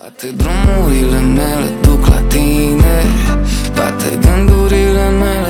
Toate drumurile mele duc la tine, toate gândurile mele